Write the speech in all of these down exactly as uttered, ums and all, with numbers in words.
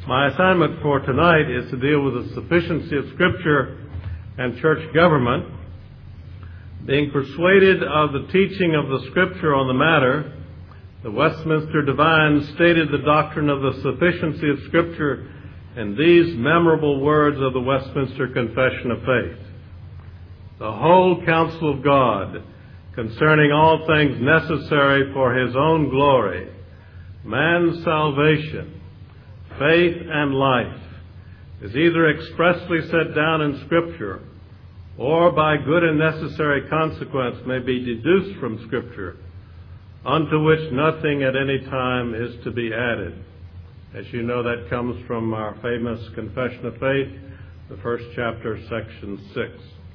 My assignment for tonight is to deal with the sufficiency of Scripture and church government. Being persuaded of the teaching of the Scripture on the matter, the Westminster Divines stated the doctrine of the sufficiency of Scripture in these memorable words of the Westminster Confession of Faith. The whole counsel of God concerning all things necessary for His own glory, man's salvation, faith, and life, is either expressly set down in Scripture or by good and necessary consequence may be deduced from Scripture, unto which nothing at any time is to be added. As you know, that comes from our famous Confession of Faith, the first chapter, section six.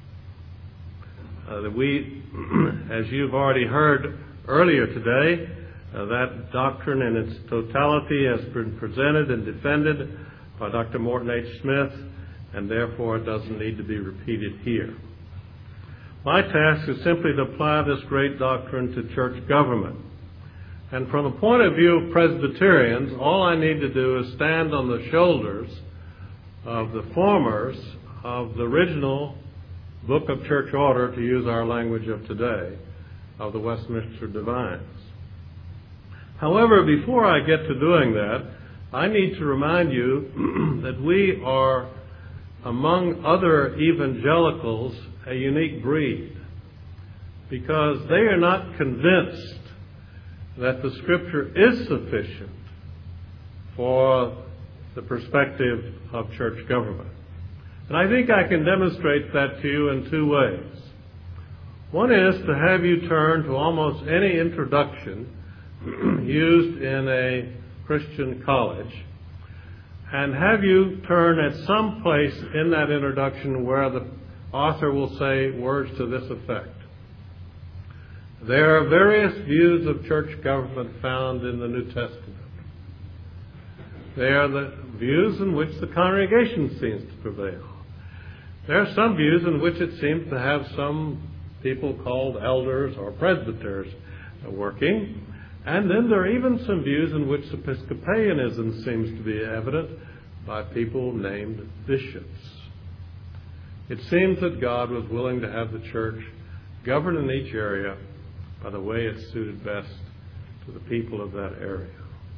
Uh, we, as you've already heard earlier today, uh, that doctrine in its totality has been presented and defended by Doctor Morton H. Smith, and therefore it doesn't need to be repeated here. My task is simply to apply this great doctrine to church government. And from the point of view of Presbyterians, all I need to do is stand on the shoulders of the formers of the original Book of Church Order, to use our language of today, of the Westminster Divines. However, before I get to doing that, I need to remind you that we are, among other evangelicals, a unique breed, because they are not convinced that the Scripture is sufficient for the perspective of church government. And I think I can demonstrate that to you in two ways. One is to have you turn to almost any introduction used in a Christian college and have you turn at some place in that introduction where the author will say words to this effect. There are various views of church government found in the New Testament. They are the views in which the congregation seems to prevail. There are some views in which it seems to have some people called elders or presbyters working. And then there are even some views in which Episcopalianism seems to be evident by people named bishops. It seems that God was willing to have the church govern in each area by the way it suited best to the people of that area.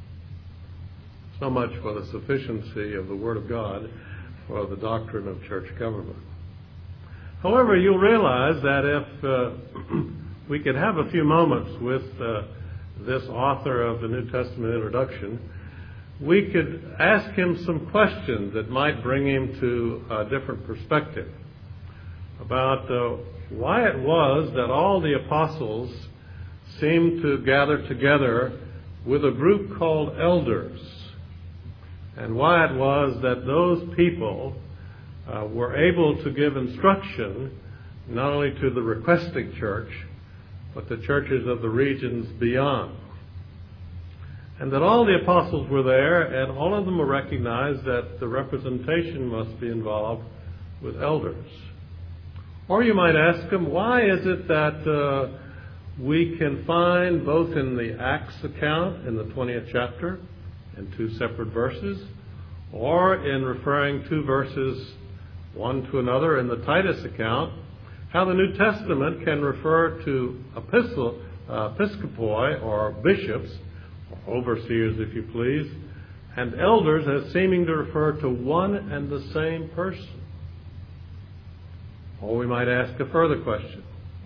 So much for the sufficiency of the Word of God for the doctrine of church government. However, you'll realize that if uh, we could have a few moments with uh, this author of the New Testament introduction, we could ask him some questions that might bring him to a different perspective about uh, why it was that all the apostles seemed to gather together with a group called elders, and why it was that those people uh, were able to give instruction not only to the requesting church, but the churches of the regions beyond. And that all the apostles were there, and all of them recognized that the representation must be involved with elders. Or you might ask them, why is it that uh, we can find both in the Acts account in the twentieth chapter, in two separate verses, or in referring two verses one to another in the Titus account, how the New Testament can refer to epistle, uh, episcopoi, or bishops, or overseers if you please, and elders as seeming to refer to one and the same person. Or we might ask a further question.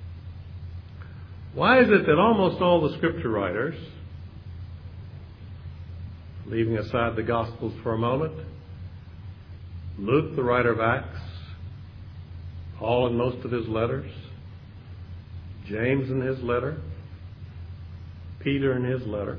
Why is it that almost all the Scripture writers, leaving aside the Gospels for a moment, Luke, the writer of Acts, Paul in most of his letters, James in his letter, Peter in his letter,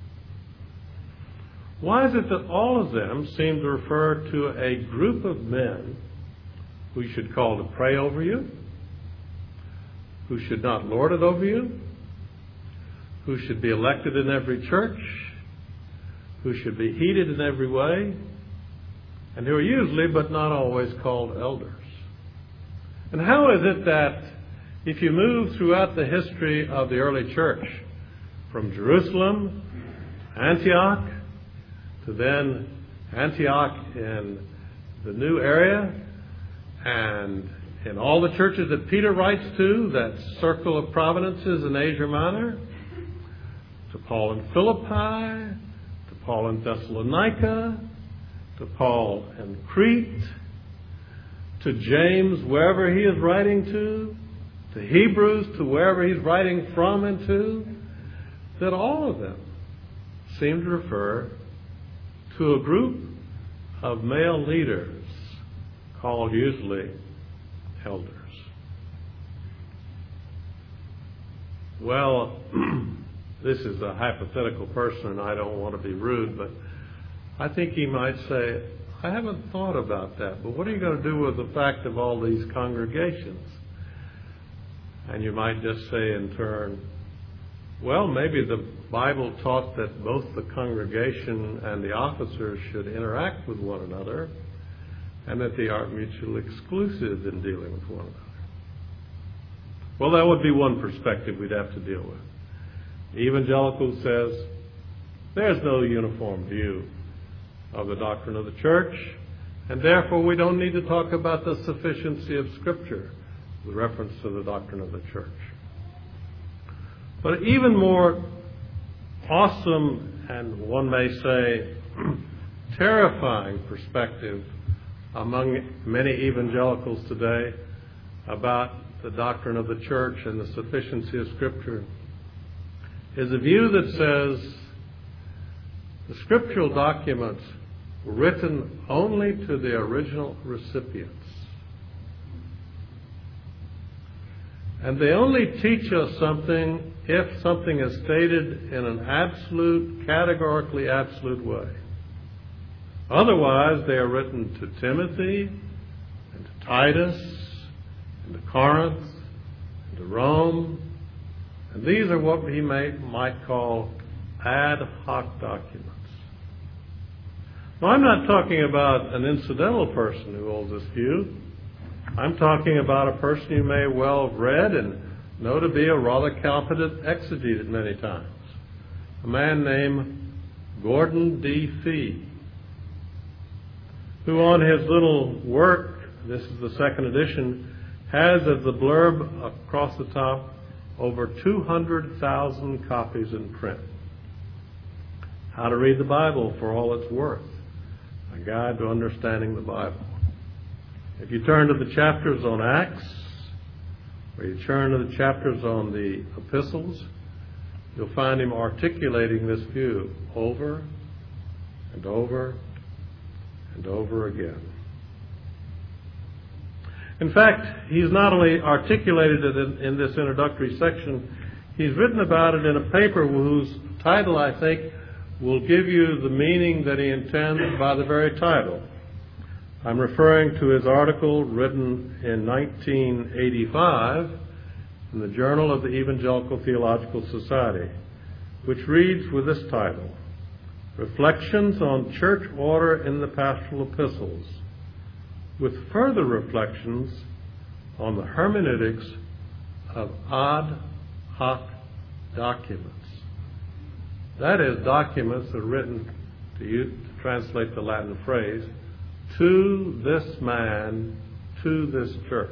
why is it that all of them seem to refer to a group of men who you should call to pray over you, who should not lord it over you, who should be elected in every church, who should be heeded in every way, and who are usually but not always called elders? And how is it that if you move throughout the history of the early church, from Jerusalem, Antioch, to then Antioch in the new area, and in all the churches that Peter writes to, that circle of providences in Asia Minor, to Paul in Philippi, to Paul in Thessalonica, to Paul in Crete, to James wherever he is writing to, to Hebrews to wherever he's writing from and to, that all of them seem to refer to a group of male leaders called usually elders. Well, this is a hypothetical person, and I don't want to be rude, but I think he might say, I haven't thought about that, but what are you going to do with the fact of all these congregations? And you might just say in turn, well, maybe the Bible taught that both the congregation and the officers should interact with one another, and that they aren't mutually exclusive in dealing with one another. Well, that would be one perspective we'd have to deal with. The evangelical says there's no uniform view of the doctrine of the church, and therefore we don't need to talk about the sufficiency of Scripture with reference to the doctrine of the church. But even more awesome, and one may say terrifying perspective among many evangelicals today about the doctrine of the church and the sufficiency of Scripture is a view that says the scriptural documents were written only to the original recipients. And they only teach us something if something is stated in an absolute, categorically absolute way. Otherwise, they are written to Timothy, and to Titus, and to Corinth, and to Rome. And these are what we may, might call ad hoc documents. Now, I'm not talking about an incidental person who holds this view. I'm talking about a person you may well have read and know to be a rather competent exegete at many times. A man named Gordon D. Fee, who on his little work, this is the second edition, has as the blurb across the top over two hundred thousand copies in print. How to read the Bible for all it's worth. A guide to understanding the Bible. If you turn to the chapters on Acts, or you turn to the chapters on the epistles, you'll find him articulating this view over and over and over again. In fact, he's not only articulated it in, in this introductory section, he's written about it in a paper whose title, I think, will give you the meaning that he intends by the very title. I'm referring to his article written in nineteen eighty-five in the Journal of the Evangelical Theological Society, which reads with this title, Reflections on Church Order in the Pastoral Epistles, with further reflections on the hermeneutics of ad hoc documents. That is, documents that are written, to, use, to translate the Latin phrase, to this man, to this church,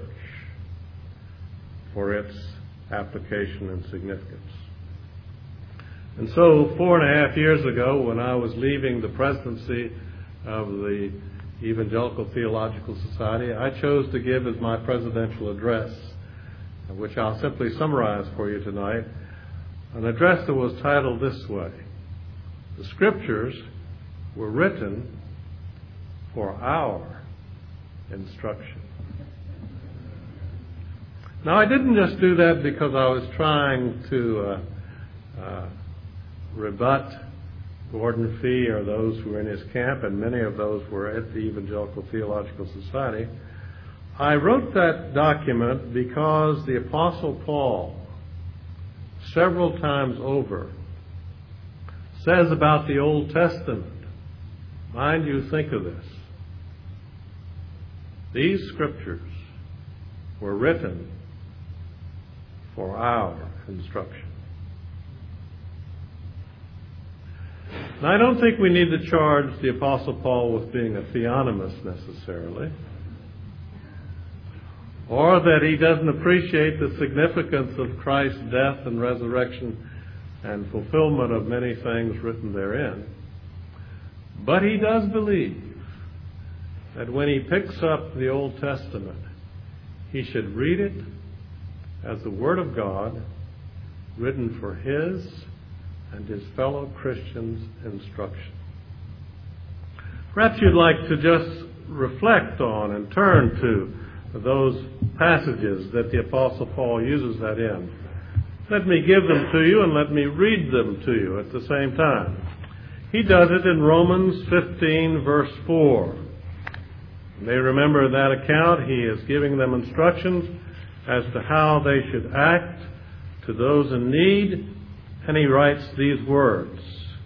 for its application and significance. And so, four and a half years ago, when I was leaving the presidency of the Evangelical Theological Society, I chose to give as my presidential address, which I'll simply summarize for you tonight, an address that was titled this way: The Scriptures were written for our instruction. Now, I didn't just do that because I was trying to uh, uh, rebut Gordon Fee or those who were in his camp, and many of those were at the Evangelical Theological Society. I wrote that document because the Apostle Paul, several times over, says about the Old Testament, mind you, think of this, these scriptures were written for our instruction. And I don't think we need to charge the Apostle Paul with being a theonomist necessarily, or that he doesn't appreciate the significance of Christ's death and resurrection and fulfillment of many things written therein. But he does believe that when he picks up the Old Testament, he should read it as the Word of God, written for his and his fellow Christians' instruction. Perhaps you'd like to just reflect on and turn to those passages that the Apostle Paul uses that in. Let me give them to you and let me read them to you at the same time. He does it in Romans fifteen, verse four. You may remember that account. He is giving them instructions as to how they should act to those in need, and he writes these words.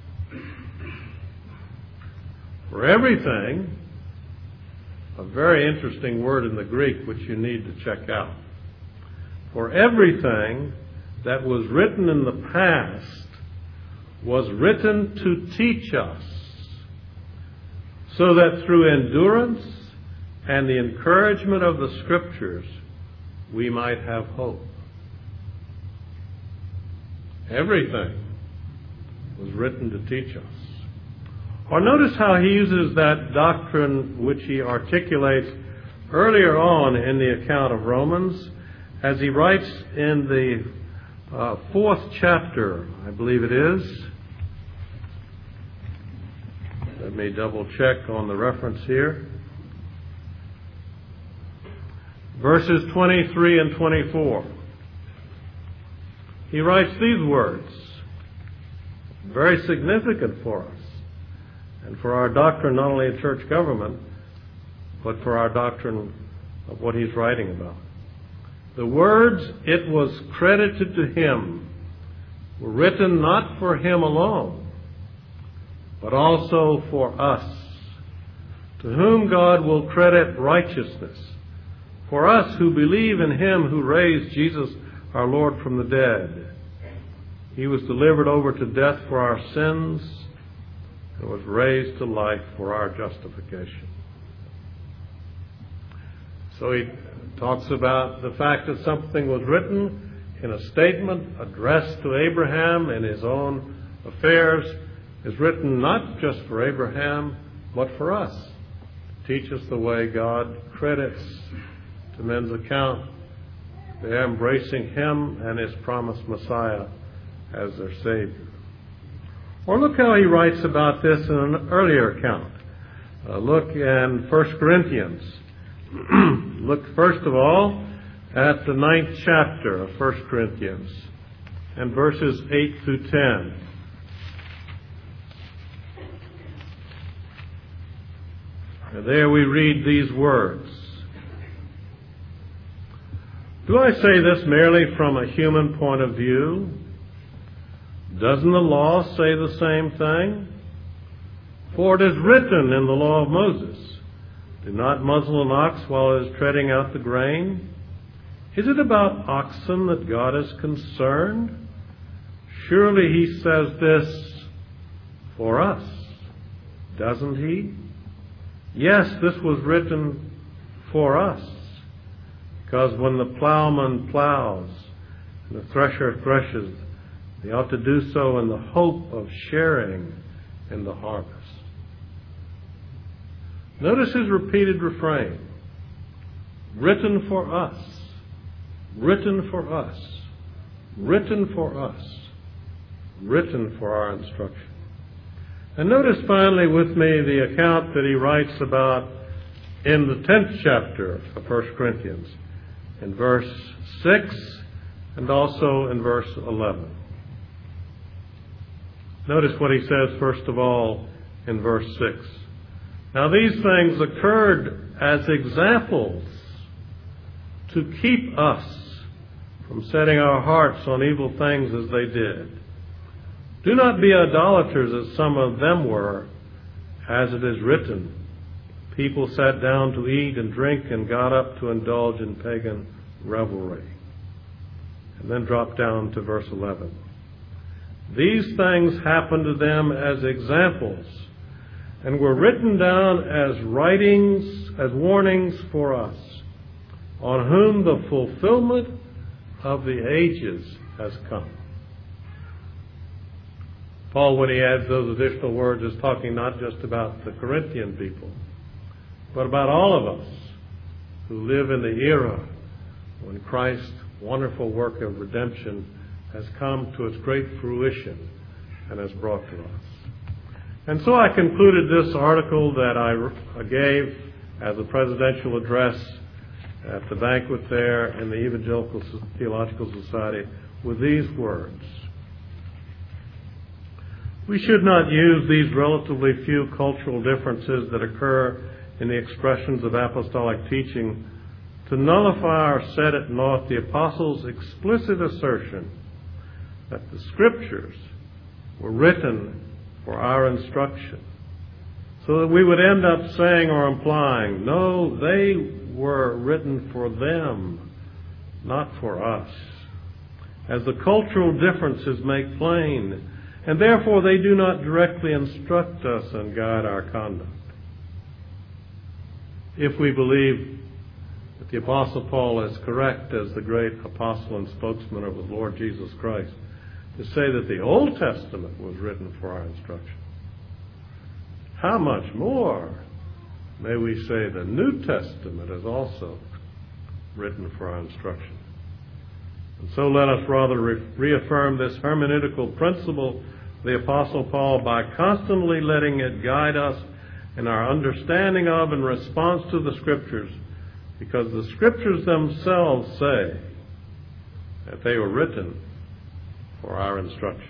For everything, a very interesting word in the Greek which you need to check out. For everything that was written in the past was written to teach us, so that through endurance and the encouragement of the Scriptures we might have hope. Everything was written to teach us. Or notice how he uses that doctrine which he articulates earlier on in the account of Romans, as he writes in the uh, fourth chapter, I believe it is. Let me double check on the reference here. Verses twenty-three and twenty-four. He writes these words, very significant for us, and for our doctrine not only in church government, but for our doctrine of what he's writing about. The words, "it was credited to him," were written not for him alone, but also for us, to whom God will credit righteousness, for us who believe in him who raised Jesus our Lord from the dead. He was delivered over to death for our sins and was raised to life for our justification. So he talks about the fact that something was written in a statement addressed to Abraham in his own affairs, is written not just for Abraham, but for us. Teach us the way God credits to men's account they're embracing him and his promised Messiah as their Savior. Or look how he writes about this in an earlier account. Uh, look in First Corinthians. Look first of all at the ninth chapter of First Corinthians and verses eight through ten. And there we read these words. Do I say this merely from a human point of view? Doesn't the law say the same thing? For it is written in the law of Moses, do not muzzle an ox while it is treading out the grain. Is it about oxen that God is concerned? Surely he says this for us, doesn't he? Yes, this was written for us. Because when the plowman plows and the thresher threshes, they ought to do so in the hope of sharing in the harvest. Notice his repeated refrain. Written for us. Written for us. Written for us. Written for our instruction. And notice finally with me the account that he writes about in the tenth chapter of First Corinthians. In verse six and also in verse eleven. Notice what he says first of all in verse six. Now these things occurred as examples to keep us from setting our hearts on evil things as they did. Do not be idolaters as some of them were, as it is written. People sat down to eat and drink and got up to indulge in pagan revelry. And then drop down to verse eleven. These things happened to them as examples and were written down as writings, as warnings for us, on whom the fulfillment of the ages has come. Paul, when he adds those additional words, is talking not just about the Corinthian people, but about all of us who live in the era when Christ's wonderful work of redemption has come to its great fruition and has brought to us. And so I concluded this article that I gave as a presidential address at the banquet there in the Evangelical Theological Society with these words. We should not use these relatively few cultural differences that occur in the expressions of apostolic teaching to nullify or set at naught the apostles' explicit assertion that the Scriptures were written for our instruction, so that we would end up saying or implying, no, they were written for them, not for us, as the cultural differences make plain, and therefore they do not directly instruct us and guide our conduct. If we believe that the Apostle Paul is correct as the great apostle and spokesman of the Lord Jesus Christ to say that the Old Testament was written for our instruction, how much more may we say the New Testament is also written for our instruction? And so let us rather re- reaffirm this hermeneutical principle of the Apostle Paul by constantly letting it guide us in our understanding of and response to the Scriptures, because the Scriptures themselves say that they were written for our instruction.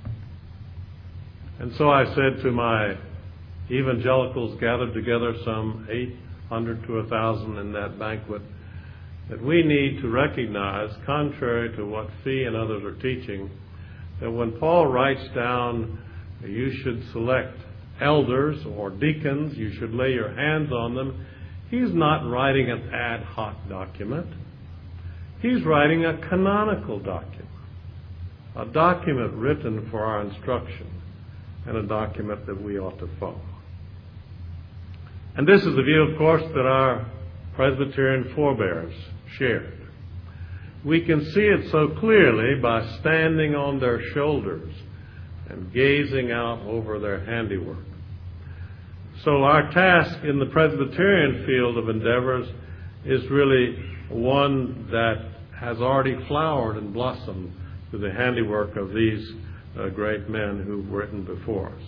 And so I said to my evangelicals gathered together, some eight hundred to one thousand in that banquet, that we need to recognize, contrary to what Fee and others are teaching, that when Paul writes down you should select elders or deacons, you should lay your hands on them, he's not writing an ad hoc document. He's writing a canonical document, a document written for our instruction, and a document that we ought to follow. And this is the view, of course, that our Presbyterian forebears shared. We can see it so clearly by standing on their shoulders and gazing out over their handiwork. So our task in the Presbyterian field of endeavors is really one that has already flowered and blossomed through the handiwork of these uh, great men who've written before us.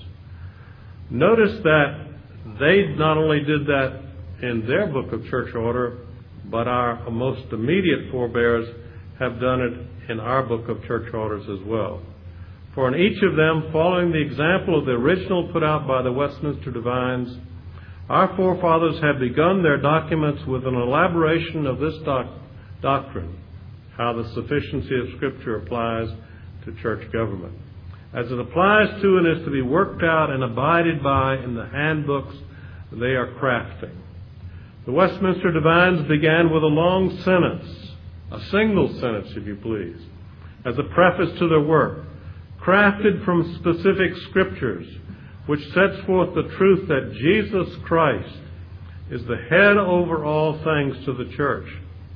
Notice that they not only did that in their book of church order, but our most immediate forebears have done it in our book of church orders as well. For in each of them, following the example of the original put out by the Westminster Divines, our forefathers have begun their documents with an elaboration of this doc- doctrine, how the sufficiency of Scripture applies to church government, as it applies to and is to be worked out and abided by in the handbooks they are crafting. The Westminster Divines began with a long sentence, a single sentence, if you please, as a preface to their work, crafted from specific Scriptures, which sets forth the truth that Jesus Christ is the head over all things to the church,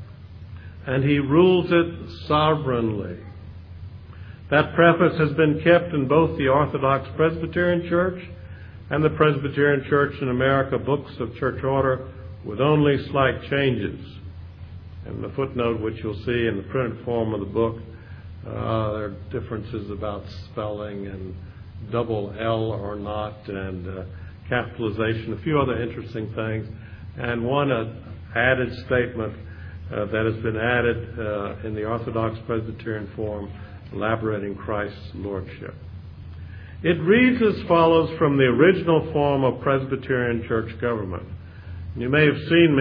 and he rules it sovereignly. That preface has been kept in both the Orthodox Presbyterian Church and the Presbyterian Church in America books of church order, with only slight changes. And the footnote, which you'll see in the printed form of the book, uh, there are differences about spelling and double L or not, and uh, capitalization, a few other interesting things, and one uh, added statement uh, that has been added uh, in the Orthodox Presbyterian form, elaborating Christ's lordship. It reads as follows from the original form of Presbyterian church government. You may have seen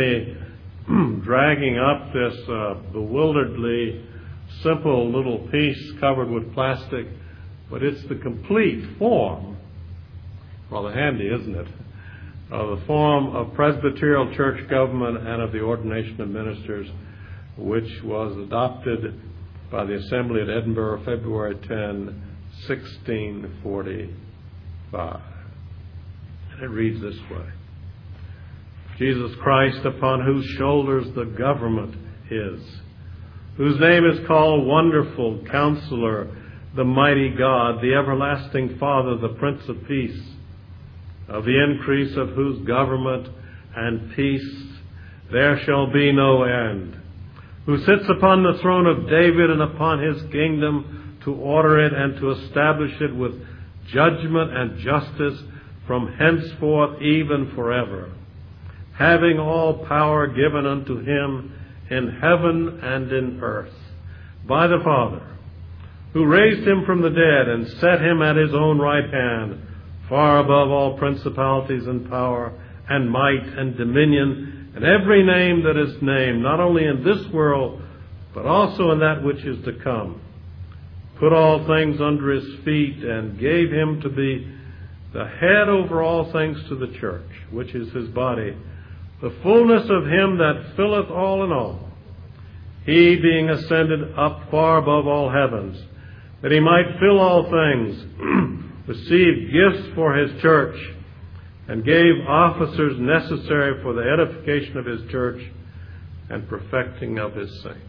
me dragging up this uh, bewilderedly simple little piece covered with plastic, but it's the complete form, rather handy, isn't it, of the form of Presbyterial church government and of the ordination of ministers, which was adopted by the Assembly at Edinburgh, February tenth, sixteen forty-five. And it reads this way. Jesus Christ, upon whose shoulders the government is, whose name is called Wonderful Counselor, the Mighty God, the Everlasting Father, the Prince of Peace, of the increase of whose government and peace there shall be no end, who sits upon the throne of David and upon his kingdom to order it and to establish it with judgment and justice from henceforth even forever, having all power given unto him in heaven and in earth by the Father, who raised him from the dead and set him at his own right hand, far above all principalities and power and might and dominion, and every name that is named, not only in this world, but also in that which is to come, put all things under his feet, and gave him to be the head over all things to the church, which is his body, the fullness of him that filleth all in all, he being ascended up far above all heavens, that he might fill all things, received gifts for his church, and gave officers necessary for the edification of his church and perfecting of his saints.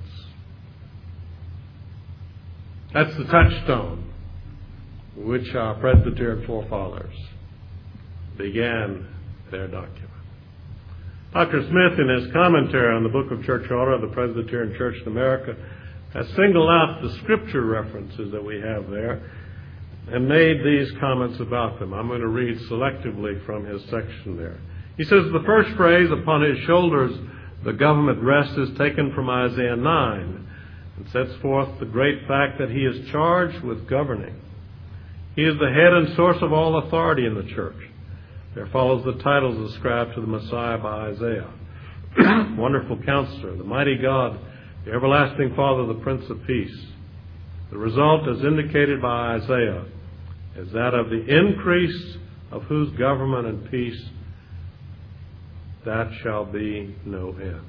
That's the touchstone which our Presbyterian forefathers began their document. Doctor Smith, in his commentary on the Book of Church Order of the Presbyterian Church in America, has singled out the scripture references that we have there and made these comments about them. I'm going to read selectively from his section there. He says the first phrase, upon his shoulders the government rests, is taken from Isaiah nine and sets forth the great fact that he is charged with governing. He is the head and source of all authority in the church. There follows the titles ascribed to the Messiah by Isaiah. Wonderful Counselor, the Mighty God, the Everlasting Father, the Prince of Peace. The result, as indicated by Isaiah, is that of the increase of whose government and peace that shall be no end.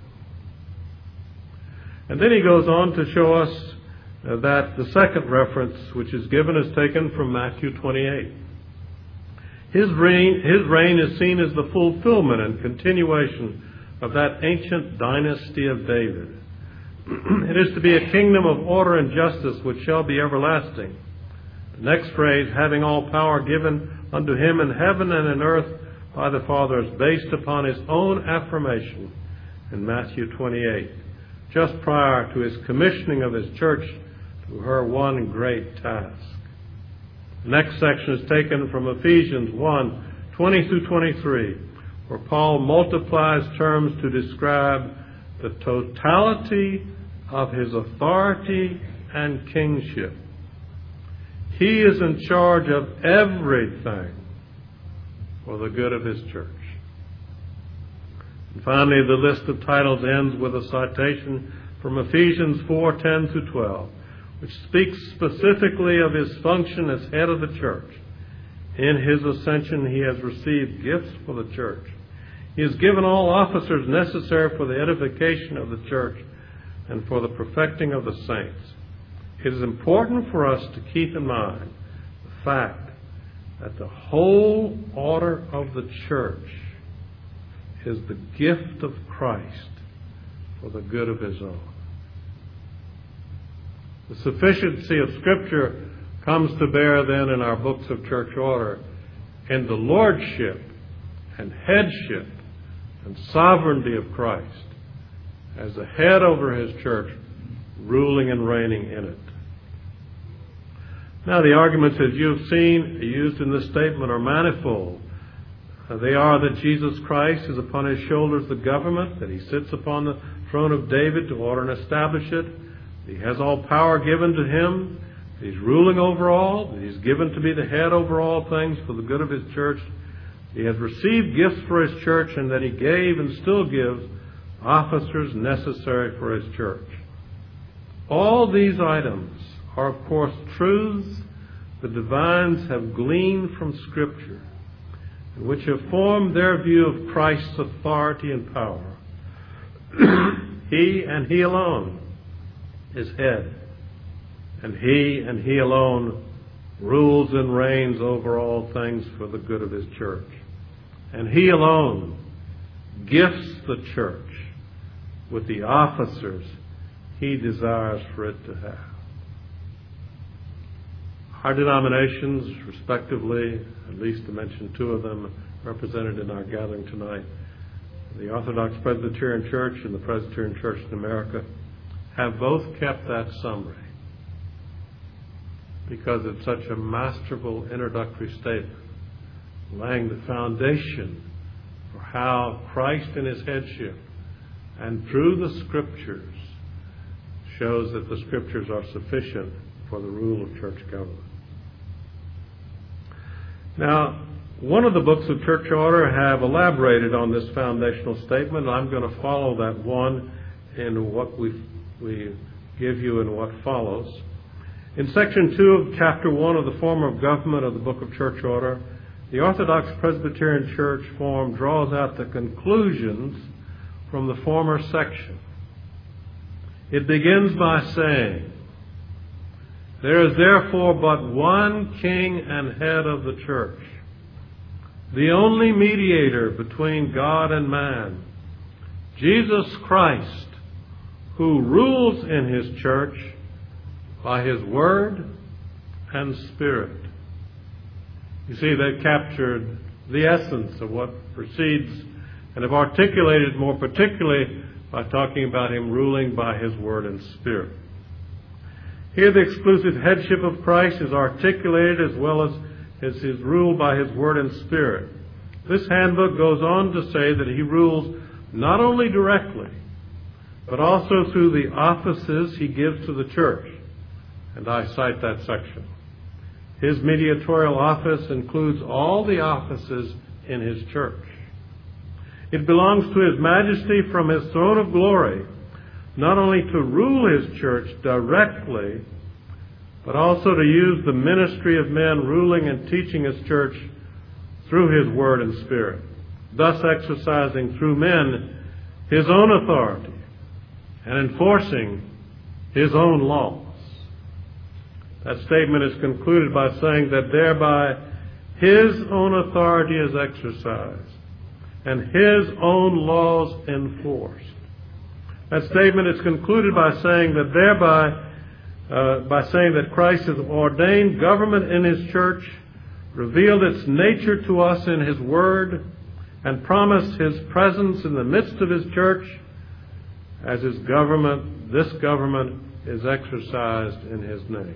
And then he goes on to show us uh, that the second reference which is given is taken from Matthew twenty-eight. His reign, his reign is seen as the fulfillment and continuation of that ancient dynasty of David. It is to be a kingdom of order and justice which shall be everlasting. The next phrase, having all power given unto him in heaven and in earth by the Father, is based upon his own affirmation in Matthew twenty-eight, just prior to his commissioning of his church to her one great task. The next section is taken from Ephesians one, twenty through twenty-three, where Paul multiplies terms to describe the totality of his authority and kingship. He is in charge of everything for the good of his church. And finally, the list of titles ends with a citation from Ephesians four, ten through twelve, which speaks specifically of his function as head of the church. In his ascension, he has received gifts for the church. He has given all officers necessary for the edification of the church and for the perfecting of the saints. It is important for us to keep in mind the fact that the whole order of the church is the gift of Christ for the good of his own. The sufficiency of Scripture comes to bear then in our books of church order in the lordship and headship and sovereignty of Christ as the head over his church, ruling and reigning in it. Now, the arguments, as you've seen, used in this statement are manifold. Uh, they are that Jesus Christ is upon his shoulders the government, that he sits upon the throne of David to order and establish it, that he has all power given to him, that he's ruling over all, that he's given to be the head over all things for the good of his church. He has received gifts for his church, and that he gave and still gives officers necessary for his church. All these items are, of course, truths the divines have gleaned from Scripture, and which have formed their view of Christ's authority and power. He and he alone is head, and he and he alone rules and reigns over all things for the good of his church. And he alone gifts the church with the officers he desires for it to have. Our denominations, respectively, at least to mention two of them represented in our gathering tonight, the Orthodox Presbyterian Church and the Presbyterian Church in America, have both kept that summary because it's such a masterful introductory statement, laying the foundation for how Christ in his headship and through the Scriptures shows that the Scriptures are sufficient for the rule of church government. Now, one of the books of church order have elaborated on this foundational statement. I'm going to follow that one in what we we give you in what follows. In section two of chapter one of the Form of Government of the Book of Church Order, the Orthodox Presbyterian Church form draws out the conclusions from the former section. It begins by saying, "There is therefore but one king and head of the church, the only mediator between God and man, Jesus Christ, who rules in his church by his word and spirit." You see, they've captured the essence of what precedes and have articulated more particularly by talking about him ruling by his word and spirit. Here the exclusive headship of Christ is articulated as well as as his rule by his word and spirit. This handbook goes on to say that he rules not only directly, but also through the offices he gives to the church. And I cite that section. His mediatorial office includes all the offices in his church. It belongs to his majesty from his throne of glory, not only to rule his church directly, but also to use the ministry of men ruling and teaching his church through his word and spirit, thus exercising through men his own authority and enforcing his own laws. That statement is concluded by saying that thereby his own authority is exercised and his own laws enforced. That statement is concluded by saying that thereby Uh, by saying that Christ has ordained government in his church, revealed its nature to us in his word, and promised his presence in the midst of his church as his government. This government is exercised in his name.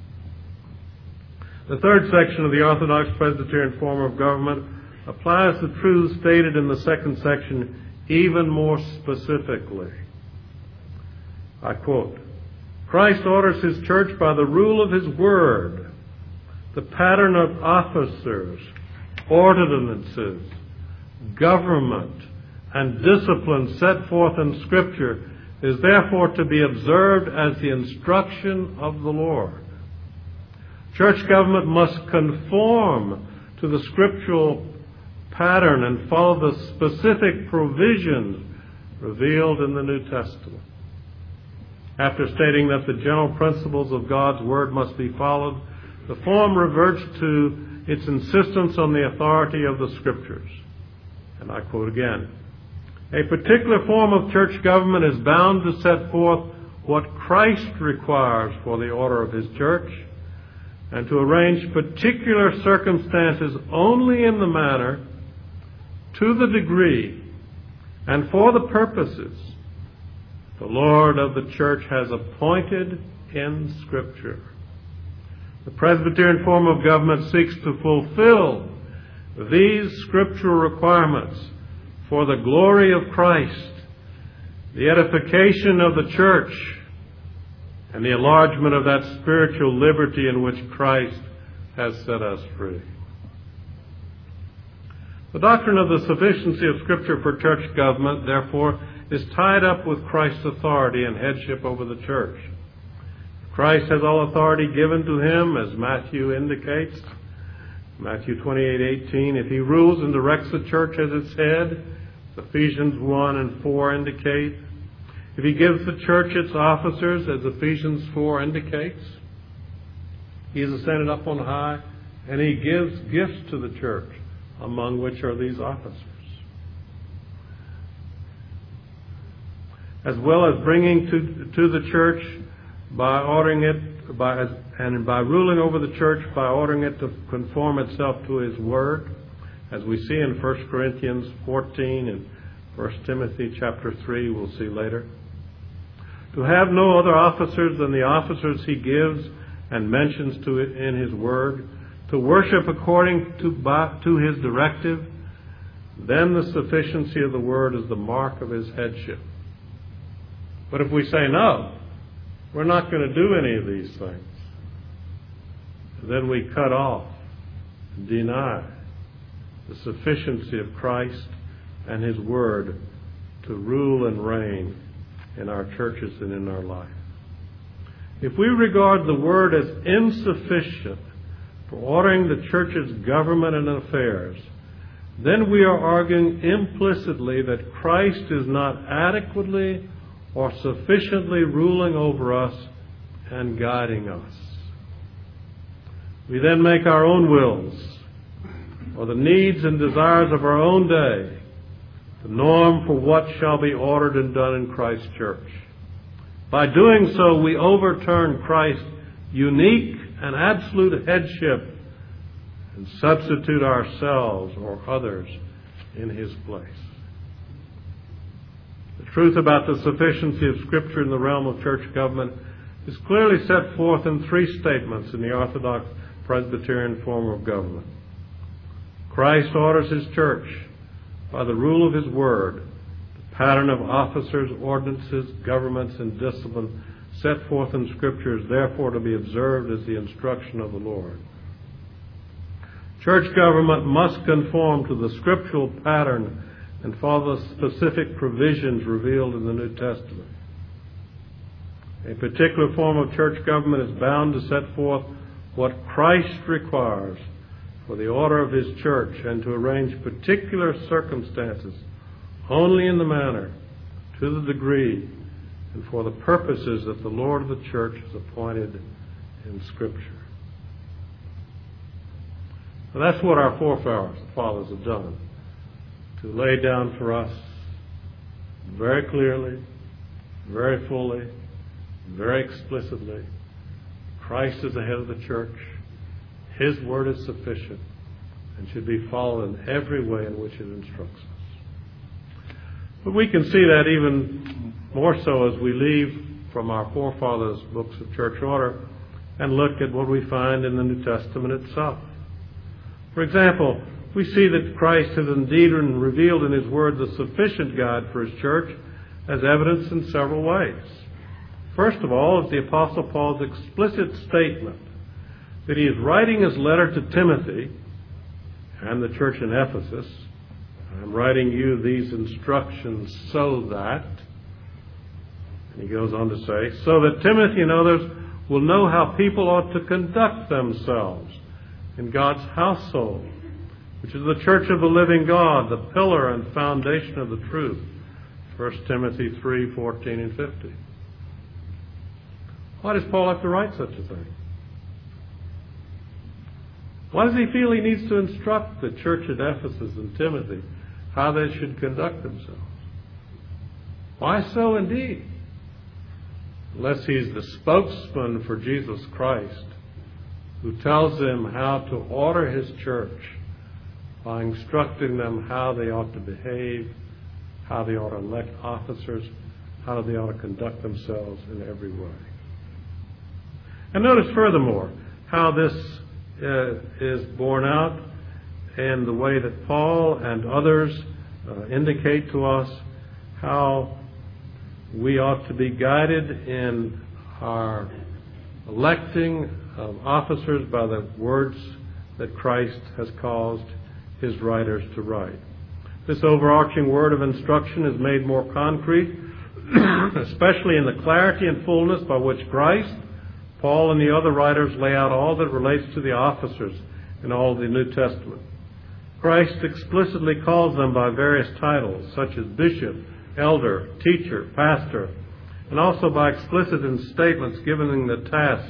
The third section of the Orthodox Presbyterian form of government applies the truths stated in the second section even more specifically. I quote, "Christ orders his church by the rule of his word. The pattern of officers, ordinances, government, and discipline set forth in Scripture is therefore to be observed as the instruction of the Lord. Church government must conform to the scriptural pattern and follow the specific provisions revealed in the New Testament." After stating that the general principles of God's Word must be followed, the form reverts to its insistence on the authority of the Scriptures. And I quote again, "A particular form of church government is bound to set forth what Christ requires for the order of his church, and to arrange particular circumstances only in the manner, to the degree, and for the purposes the Lord of the church has appointed in Scripture." The Presbyterian form of government seeks to fulfill these scriptural requirements for the glory of Christ, the edification of the church, and the enlargement of that spiritual liberty in which Christ has set us free. The doctrine of the sufficiency of Scripture for church government, therefore, is tied up with Christ's authority and headship over the church. Christ has all authority given to him, as Matthew indicates. Matthew twenty-eight eighteen, if he rules and directs the church as its head, Ephesians one and four indicate. If he gives the church its officers, as Ephesians four indicates. He has ascended up on high, and He gives gifts to the church, among which are these officers. As well as bringing to, to the church by ordering it, by, and by ruling over the church by ordering it to conform itself to His Word, as we see in First Corinthians fourteen and First Timothy chapter three, we'll see later. To have no other officers than the officers He gives and mentions to it in His Word, to worship according to, by, to His directive, then the sufficiency of the Word is the mark of His headship. But if we say no, we're not going to do any of these things, then we cut off, deny the sufficiency of Christ and His Word to rule and reign in our churches and in our life. If we regard the Word as insufficient for ordering the church's government and affairs, then we are arguing implicitly that Christ is not adequately or sufficiently ruling over us and guiding us. We then make our own wills, or the needs and desires of our own day, the norm for what shall be ordered and done in Christ's church. By doing so, we overturn Christ's unique and absolute headship and substitute ourselves or others in His place. The truth about the sufficiency of Scripture in the realm of church government is clearly set forth in three statements in the Orthodox Presbyterian form of government. Christ orders His church by the rule of His Word, the pattern of officers, ordinances, governments, and discipline set forth in Scripture is therefore to be observed as the instruction of the Lord. Church government must conform to the scriptural pattern and follow the specific provisions revealed in the New Testament. A particular form of church government is bound to set forth what Christ requires for the order of His church and to arrange particular circumstances only in the manner, to the degree, and for the purposes that the Lord of the church has appointed in Scripture. Now, that's what our forefathers have done, to lay down for us very clearly, very fully, very explicitly, Christ is the head of the church. His Word is sufficient and should be followed in every way in which it instructs us. But we can see that even more so as we leave from our forefathers' books of church order and look at what we find in the New Testament itself. For example, we see that Christ has indeed revealed in His Word the sufficient guide for His church as evidenced in several ways. First of all is the Apostle Paul's explicit statement that he is writing his letter to Timothy and the church in Ephesus. I'm writing you these instructions so that, and he goes on to say, so that Timothy and others will know how people ought to conduct themselves in God's household, which is the church of the living God, the pillar and foundation of the truth. First Timothy three, fourteen and fifteen. Why does Paul have to write such a thing? Why does he feel he needs to instruct the church at Ephesus and Timothy how they should conduct themselves? Why so indeed? Unless he's the spokesman for Jesus Christ, who tells them how to order His church by instructing them how they ought to behave, how they ought to elect officers, how they ought to conduct themselves in every way. And notice furthermore how this uh, is borne out in the way that Paul and others uh, indicate to us how we ought to be guided in our electing of officers by the words that Christ has caused His writers to write. This overarching word of instruction is made more concrete, especially in the clarity and fullness by which Christ, Paul, and the other writers lay out all that relates to the officers in all the New Testament. Christ explicitly calls them by various titles, such as bishop, elder, teacher, pastor, and also by explicit statements giving them the task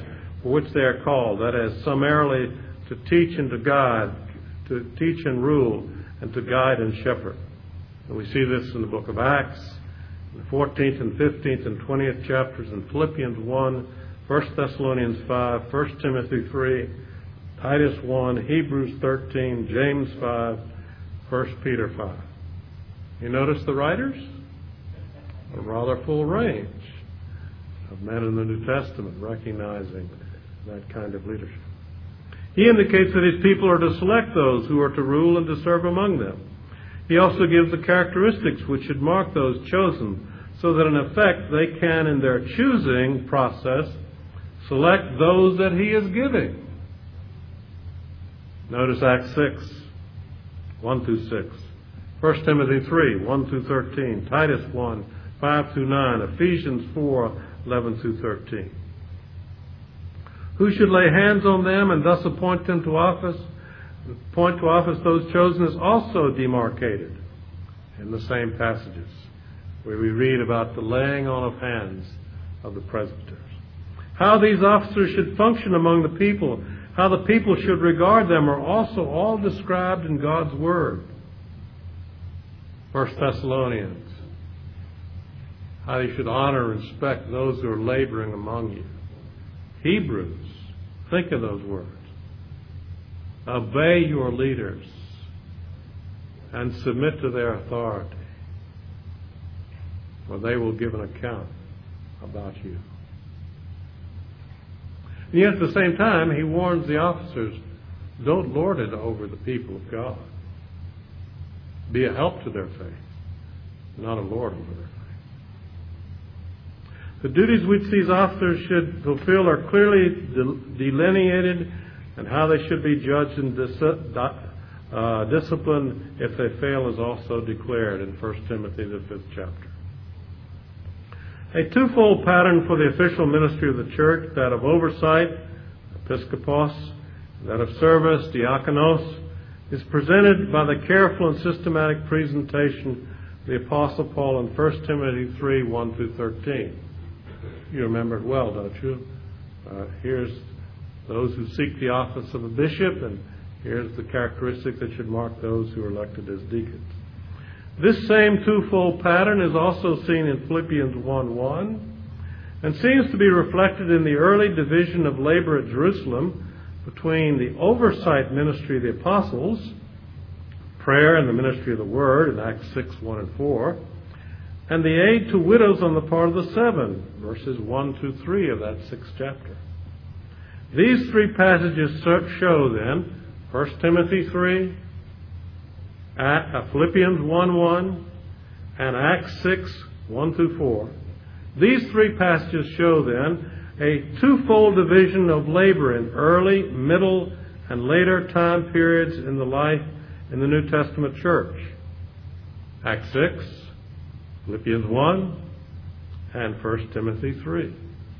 for which they are called, that is, summarily to teach and to guide, to teach and rule, and to guide and shepherd. And we see this in the book of Acts, in the fourteenth and fifteenth and twentieth chapters, in Philippians one, First Thessalonians five, First Timothy three, Titus one, Hebrews thirteen, James five, First Peter five. You notice the writers? A rather full range of men in the New Testament recognizing that kind of leadership. He indicates that his people are to select those who are to rule and to serve among them. He also gives the characteristics which should mark those chosen, so that in effect they can, in their choosing process, select those that he is giving. Notice Acts six, one through six. First Timothy three, one through thirteen. Titus one, five through nine. Ephesians four, eleven through thirteen. Who should lay hands on them and thus appoint them to office? Point to office those chosen is also demarcated in the same passages where we read about the laying on of hands of the presbyters. How these officers should function among the people, how the people should regard them, are also all described in God's Word. First Thessalonians, how you should honor and respect those who are laboring among you. Hebrews, think of those words. Obey your leaders and submit to their authority, for they will give an account about you. And yet at the same time, he warns the officers, don't lord it over the people of God. Be a help to their faith, not a lord over their faith. The duties which these officers should fulfill are clearly delineated, and how they should be judged and dis- uh, disciplined if they fail is also declared in First Timothy, the fifth chapter. A twofold pattern for the official ministry of the church, that of oversight, episkopos, that of service, diakonos, is presented by the careful and systematic presentation of the Apostle Paul in First Timothy three, one through thirteen. You remember it well, don't you? Uh, here's those who seek the office of a bishop, and here's the characteristic that should mark those who are elected as deacons. This same twofold pattern is also seen in Philippians one one, and seems to be reflected in the early division of labor at Jerusalem between the oversight ministry of the apostles, prayer and the ministry of the word in Acts six, one and four, and the aid to widows on the part of the seven, verses one through three of that sixth chapter. These three passages show then, First Timothy three, Philippians one one, and Acts six, one through four. These three passages show then a twofold division of labor in early, middle, and later time periods in the life in the New Testament church. Acts six, Philippians one, and First Timothy three.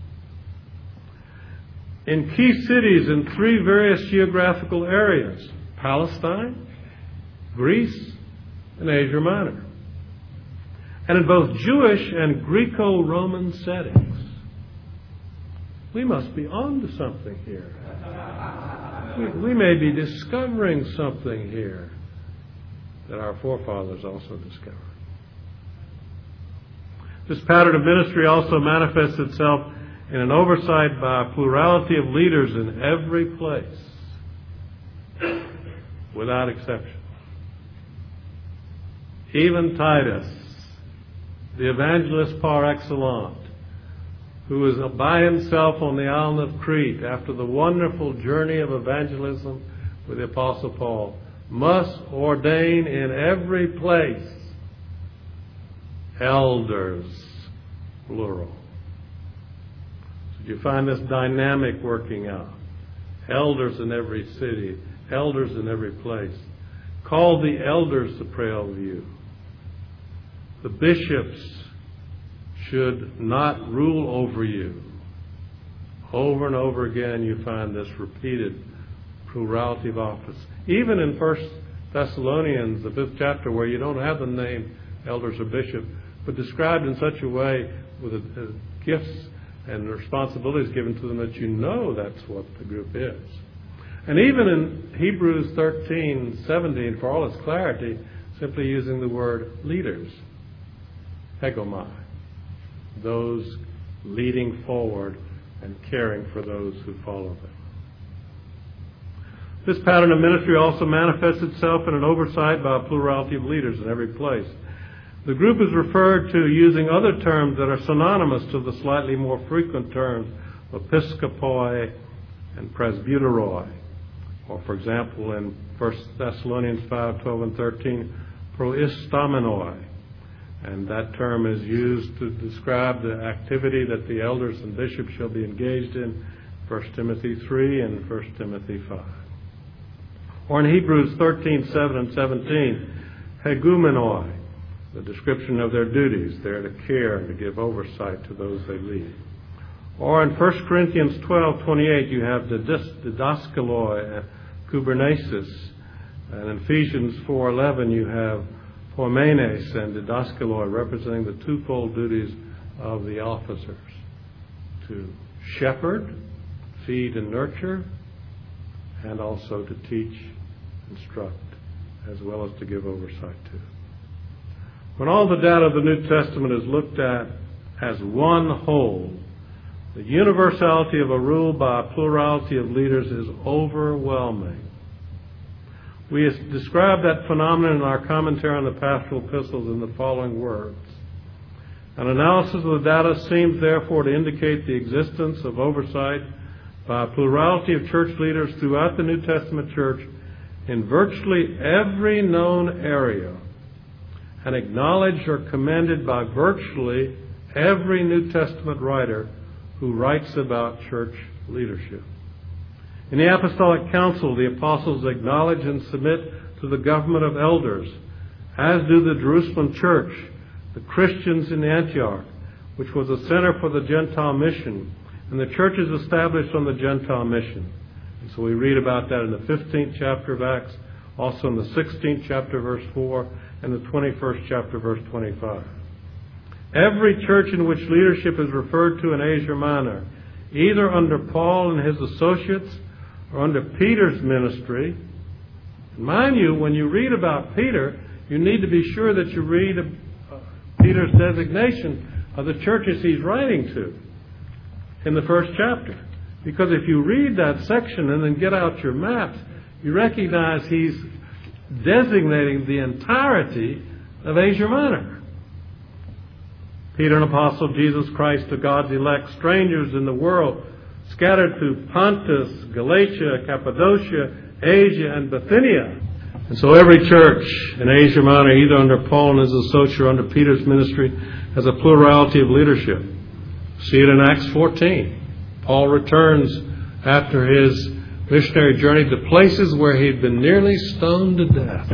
In key cities in three various geographical areas, Palestine, Greece, and Asia Minor. And in both Jewish and Greco-Roman settings. We must be on to something here. We, we may be discovering something here that our forefathers also discovered. This pattern of ministry also manifests itself in an oversight by a plurality of leaders in every place, without exception. Even Titus, the evangelist par excellence, who was by himself on the island of Crete after the wonderful journey of evangelism with the Apostle Paul, must ordain in every place elders, plural. So you find this dynamic working out. Elders in every city, elders in every place. Call the elders to pray over you. The bishops should not rule over you. Over and over again you find this repeated plurality of office. Even in First Thessalonians, the fifth chapter, where you don't have the name elders or bishop, but described in such a way with the gifts and the responsibility is given to them that you know that's what the group is. And even in Hebrews thirteen seventeen, for all its clarity, simply using the word leaders, hegomai, those leading forward and caring for those who follow them. This pattern of ministry also manifests itself in an oversight by a plurality of leaders in every place. The group is referred to using other terms that are synonymous to the slightly more frequent terms episkopoi and presbyteroi. Or, for example, in First Thessalonians five, twelve, and thirteen, proistamenoi. And that term is used to describe the activity that the elders and bishops shall be engaged in, First Timothy three and First Timothy five. Or in Hebrews thirteen, seven, and seventeen, hegumenoi, the description of their duties. They're to care and to give oversight to those they lead. Or in First Corinthians twelve, twenty-eight, you have the didaskaloi and kubernesis. And in Ephesians four, eleven, you have poimenes and didaskaloi, representing the twofold duties of the officers: to shepherd, feed and nurture, and also to teach, instruct, as well as to give oversight to. When all the data of the New Testament is looked at as one whole, the universality of a rule by a plurality of leaders is overwhelming. We describe that phenomenon in our commentary on the pastoral epistles in the following words. An analysis of the data seems therefore to indicate the existence of oversight by a plurality of church leaders throughout the New Testament church in virtually every known area, and acknowledged or commended by virtually every New Testament writer who writes about church leadership. In the Apostolic Council, the apostles acknowledge and submit to the government of elders, as do the Jerusalem church, the Christians in Antioch, which was a center for the Gentile mission, and the church is established on the Gentile mission. And so we read about that in the fifteenth chapter of Acts, also in the sixteenth chapter, verse four, and the twenty-first chapter, verse twenty-five. Every church in which leadership is referred to in Asia Minor, either under Paul and his associates or under Peter's ministry. Mind you, when you read about Peter, you need to be sure that you read uh, Peter's designation of the churches he's writing to in the first chapter. Because if you read that section and then get out your maps, you recognize he's designating the entirety of Asia Minor. Peter, an apostle of Jesus Christ, to God's elect, strangers in the world, scattered through Pontus, Galatia, Cappadocia, Asia, and Bithynia. And so every church in Asia Minor, either under Paul and his associates or under Peter's ministry, has a plurality of leadership. See it in Acts fourteen. Paul returns after his missionary journey to places where he had been nearly stoned to death,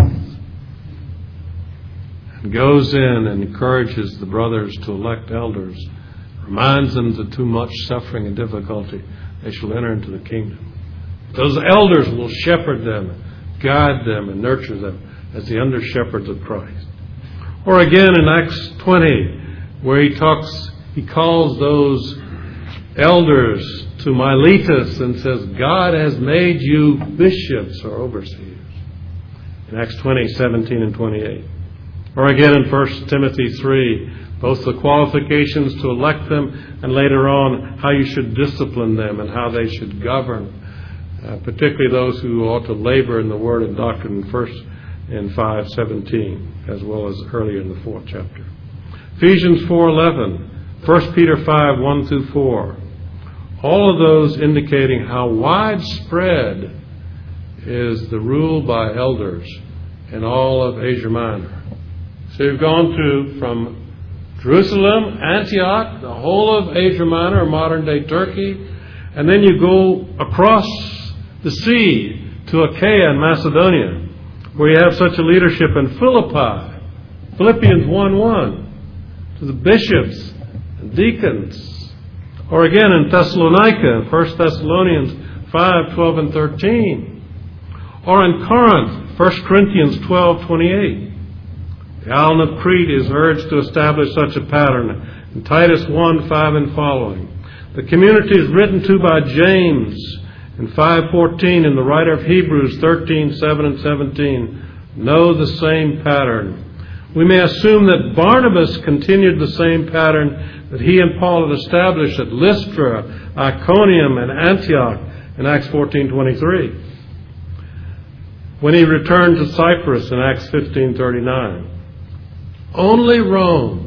and goes in and encourages the brothers to elect elders, reminds them that too much suffering and difficulty they shall enter into the kingdom. Those elders will shepherd them, guide them, and nurture them as the under shepherds of Christ. Or again in Acts twenty, where he talks, he calls those elders to Miletus and says, God has made you bishops or overseers. In Acts twenty, seventeen, and twenty-eight. Or again in First Timothy three, both the qualifications to elect them and later on how you should discipline them and how they should govern, uh, particularly those who ought to labor in the word and doctrine, first in five seventeen, as well as earlier in the fourth chapter. Ephesians four eleven, First Peter five one through four. All of those indicating how widespread is the rule by elders in all of Asia Minor. So you've gone to from Jerusalem, Antioch, the whole of Asia Minor, or modern-day Turkey, and then you go across the sea to Achaia and Macedonia, where you have such a leadership in Philippi, Philippians one one, to the bishops and deacons. Or again in Thessalonica, First Thessalonians five twelve and thirteen. Or in Corinth, First Corinthians twelve twenty-eight. The island of Crete is urged to establish such a pattern in Titus one five and following. The communities written to by James in five fourteen and the writer of Hebrews thirteen seven and seventeen know the same pattern. We may assume that Barnabas continued the same pattern that he and Paul had established at Lystra, Iconium, and Antioch in Acts fourteen twenty-three. When he returned to Cyprus in Acts fifteen thirty-nine. Only Rome.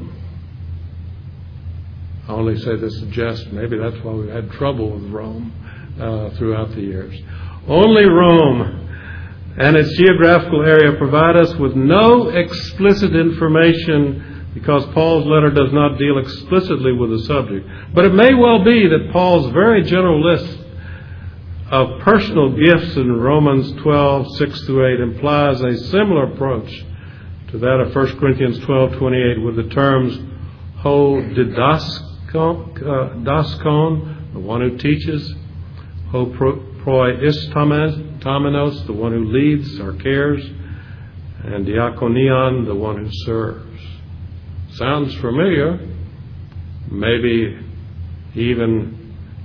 I only say this as a jest. Maybe that's why we've had trouble with Rome uh, throughout the years. Only Rome and its geographical area provide us with no explicit information because Paul's letter does not deal explicitly with the subject. But it may well be that Paul's very general list of personal gifts in Romans twelve six through eight implies a similar approach to that of First Corinthians twelve twenty-eight with the terms ho didaskon, uh, daskon, the one who teaches, ho proistamenos, the one who leads or cares, and diakonion, the one who serves. Sounds familiar. Maybe even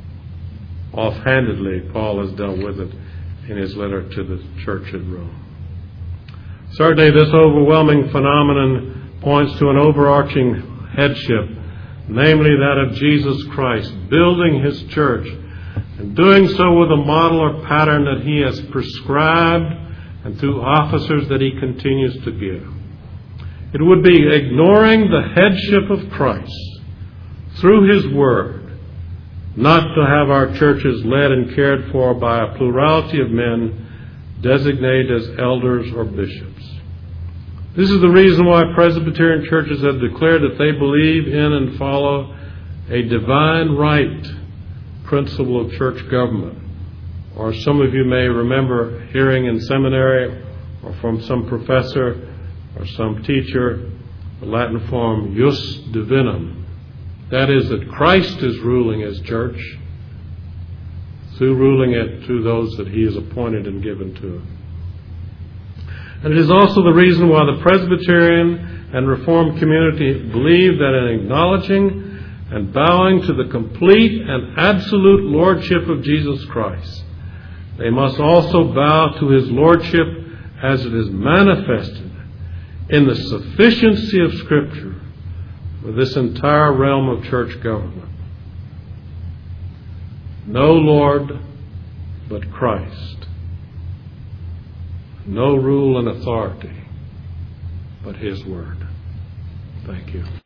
offhandedly Paul has dealt with it in his letter to the church at Rome. Certainly this overwhelming phenomenon points to an overarching headship, namely that of Jesus Christ, building his church and doing so with a model or pattern that he has prescribed and through officers that he continues to give. It would be ignoring the headship of Christ through his word not to have our churches led and cared for by a plurality of men designated as elders or bishops. This is the reason why Presbyterian churches have declared that they believe in and follow a divine right principle of church government. Or some of you may remember hearing in seminary or from some professor or some teacher the Latin form jus divinum. That is, that Christ is ruling his church through ruling it to those that he has appointed and given to it. And it is also the reason why the Presbyterian and Reformed community believe that in acknowledging and bowing to the complete and absolute lordship of Jesus Christ, they must also bow to his lordship as it is manifested in the sufficiency of Scripture for this entire realm of church government. No Lord but Christ. No rule and authority but his word. Thank you.